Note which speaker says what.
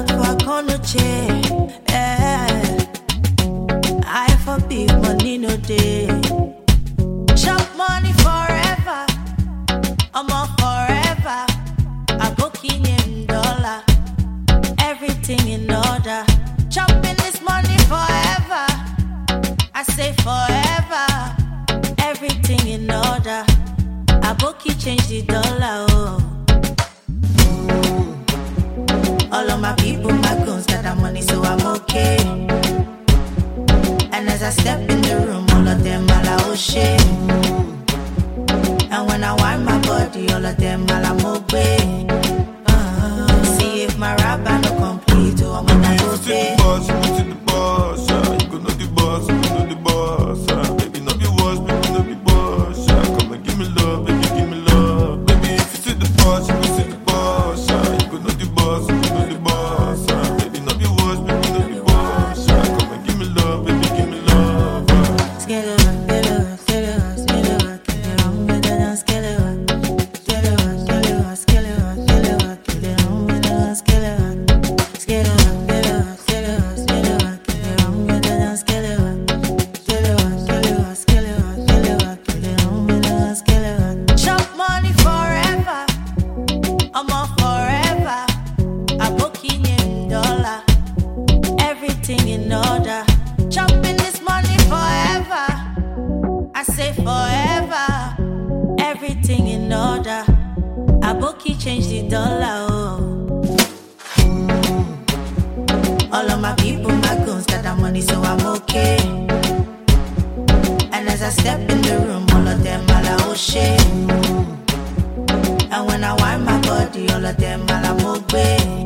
Speaker 1: for Konoche. I for big money no day. Chop money forever. I'm on forever. I go in dollar. Everything in order. Chopping this money forever. I say forever. Everything in order. I book change the dollar. Oh. All of my people, my guns got that money, so I'm okay. And as I step in the room, all of them all are shit. And when I wind my body, all of them all I'm okay. See if my rap band no complete, or I'm gonna go pay.
Speaker 2: You know the boss, you know the boss, you know the boss. Baby, no be boss, baby, no be boss. Come and give me love, baby, give me love. Baby, if you see the boss, you know the boss. You know the boss, you know the boss. Baby, no be boss, baby, no be boss. Come and give me love, baby, give me love.
Speaker 1: Chop money forever. I'm on forever. I book in dollar. Everything in order. Chopping this money forever. I say forever. Everything in order. I book change the dollar. Oh. All of my people, my guns got that money, so I'm okay. And as I step in the room, all of them all are shit. And when I wind my body, all of them all I'm okay.